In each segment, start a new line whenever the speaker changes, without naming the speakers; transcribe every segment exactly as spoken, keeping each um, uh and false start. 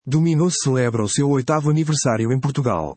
Domino's celebra o seu oitavo aniversário em Portugal.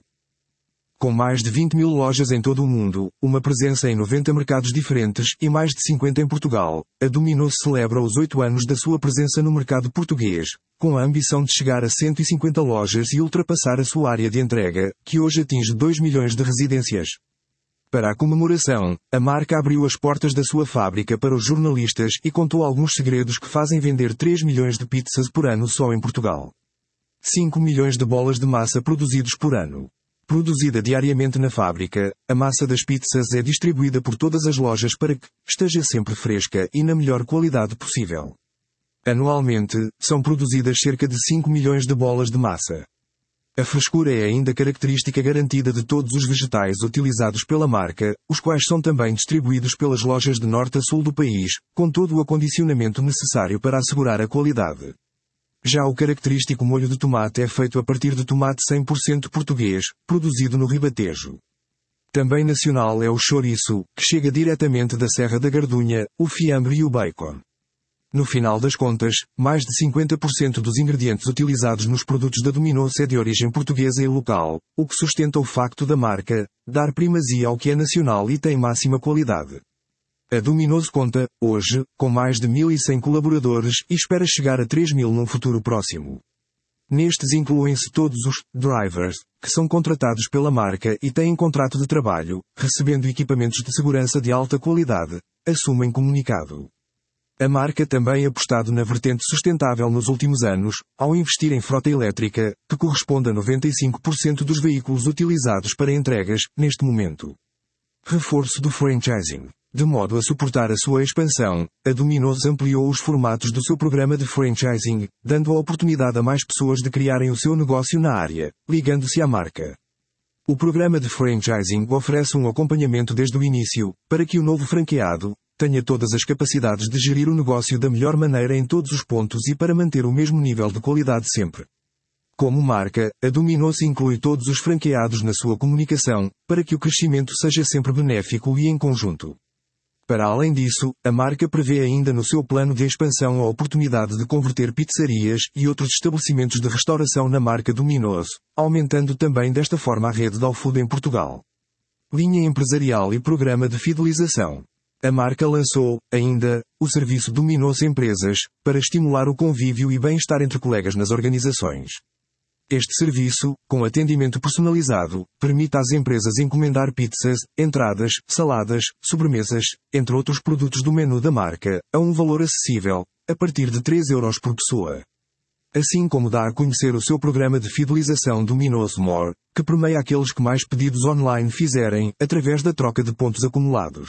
Com mais de vinte mil lojas em todo o mundo, uma presença em noventa mercados diferentes e mais de cinquenta em Portugal, a Domino's celebra os oito anos da sua presença no mercado português, com a ambição de chegar a cento e cinquenta lojas e ultrapassar a sua área de entrega, que hoje atinge dois milhões de residências. Para a comemoração, a marca abriu as portas da sua fábrica para os jornalistas e contou alguns segredos que fazem vender três milhões de pizzas por ano só em Portugal. cinco milhões de bolas de massa produzidos por ano. Produzida diariamente na fábrica, a massa das pizzas é distribuída por todas as lojas para que esteja sempre fresca e na melhor qualidade possível. Anualmente, são produzidas cerca de cinco milhões de bolas de massa. A frescura é ainda característica garantida de todos os vegetais utilizados pela marca, os quais são também distribuídos pelas lojas de norte a sul do país, com todo o acondicionamento necessário para assegurar a qualidade. Já o característico molho de tomate é feito a partir de tomate cem por cento português, produzido no Ribatejo. Também nacional é o chouriço, que chega diretamente da Serra da Gardunha, o fiambre e o bacon. No final das contas, mais de cinquenta por cento dos ingredientes utilizados nos produtos da Domino's é de origem portuguesa e local, o que sustenta o facto da marca dar primazia ao que é nacional e tem máxima qualidade. A Domino's conta, hoje, com mais de mil e cem colaboradores e espera chegar a três mil num futuro próximo. Nestes incluem-se todos os drivers, que são contratados pela marca e têm contrato de trabalho, recebendo equipamentos de segurança de alta qualidade, assumem comunicado. A marca também apostado na vertente sustentável nos últimos anos, ao investir em frota elétrica, que corresponde a noventa e cinco por cento dos veículos utilizados para entregas, neste momento. Reforço do franchising. De modo a suportar a sua expansão, a Domino's ampliou os formatos do seu programa de franchising, dando a oportunidade a mais pessoas de criarem o seu negócio na área, ligando-se à marca. O programa de franchising oferece um acompanhamento desde o início, para que o novo franqueado tenha todas as capacidades de gerir o negócio da melhor maneira em todos os pontos e para manter o mesmo nível de qualidade sempre. Como marca, a Domino's inclui todos os franqueados na sua comunicação, para que o crescimento seja sempre benéfico e em conjunto. Para além disso, a marca prevê ainda no seu plano de expansão a oportunidade de converter pizzarias e outros estabelecimentos de restauração na marca Domino's, aumentando também desta forma a rede de All-Food em Portugal. Linha empresarial e programa de fidelização. A marca lançou, ainda, o serviço Domino's Empresas, para estimular o convívio e bem-estar entre colegas nas organizações. Este serviço, com atendimento personalizado, permite às empresas encomendar pizzas, entradas, saladas, sobremesas, entre outros produtos do menu da marca, a um valor acessível, a partir de três euros por pessoa. Assim como dá a conhecer o seu programa de fidelização Domino's More, que premia aqueles que mais pedidos online fizerem, através da troca de pontos acumulados.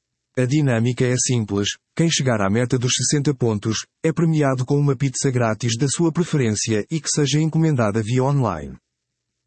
A dinâmica é simples, quem chegar à meta dos sessenta pontos, é premiado com uma pizza grátis da sua preferência e que seja encomendada via online.